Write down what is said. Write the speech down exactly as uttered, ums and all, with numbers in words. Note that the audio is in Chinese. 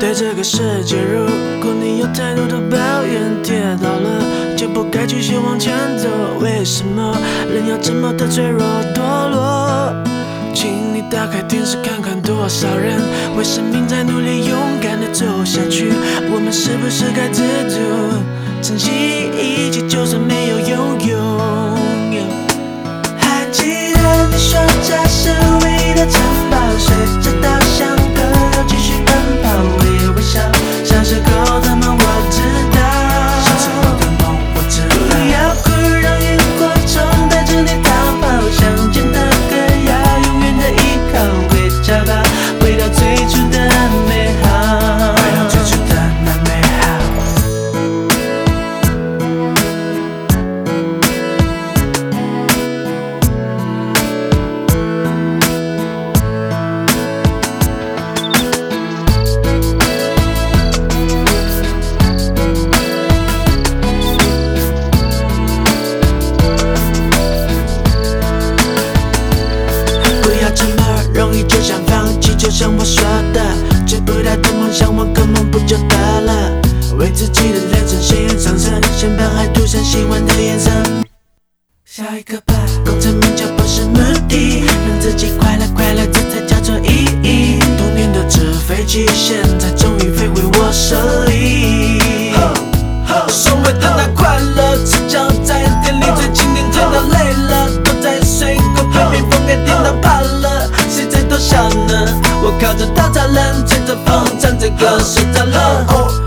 对这个世界，如果你有太多的抱怨，跌倒了就不该继续往前走。为什么人要这么的脆弱堕落？请你打开电视看看，多少人为生命在努力，勇敢的走下去。我们是不是该知足，珍惜一切，就算没有拥有？还记得你说这是唯一的城堡，随着稻香河流继续奔跑，微微笑，小时候的梦我知道，小时候的梦我知道。不要哭，让萤火虫带着你逃跑，想见的歌要永远的依靠，回家吧，回到最初的美好，回到最初的那美好。就想放弃，就像我说的，追不到的梦想，我根本不就得了？为自己的人生鲜艳上升，先把爱涂上喜欢的颜色。下一个吧，功成名就不是目的，让自己快乐快乐，这才叫做意义。童年的纸飞机，现在终于飞回我手里。所谓的那快乐，赤脚在店里最经典，甜到累了，躲在水沟被蜜蜂给叮到怕了。谁在偷笑呢？我靠着稻草人，吹着风，唱着歌，睡着了。